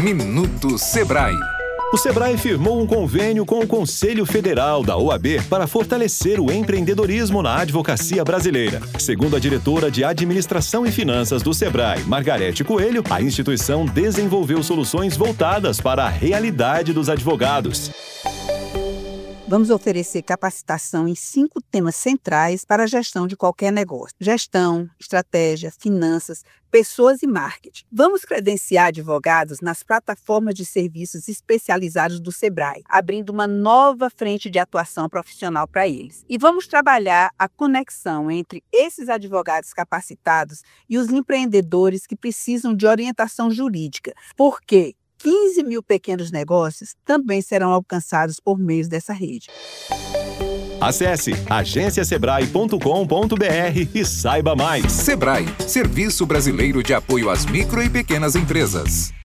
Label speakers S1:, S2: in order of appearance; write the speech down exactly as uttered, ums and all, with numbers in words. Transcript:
S1: Minuto Sebrae.
S2: O Sebrae firmou um convênio com o Conselho Federal da O A B para fortalecer o empreendedorismo na advocacia brasileira. Segundo a diretora de Administração e Finanças do Sebrae, Margarete Coelho, a instituição desenvolveu soluções voltadas para a realidade dos advogados.
S3: Vamos oferecer capacitação em cinco temas centrais para a gestão de qualquer negócio: gestão, estratégia, finanças, pessoas e marketing. Vamos credenciar advogados nas plataformas de serviços especializados do Sebrae, abrindo uma nova frente de atuação profissional para eles. E vamos trabalhar a conexão entre esses advogados capacitados e os empreendedores que precisam de orientação jurídica. Por quê? quinze mil pequenos negócios também serão alcançados por meio dessa rede.
S2: Acesse agência sebrae ponto com ponto br e saiba mais.
S1: Sebrae, Serviço Brasileiro de Apoio às Micro e Pequenas Empresas.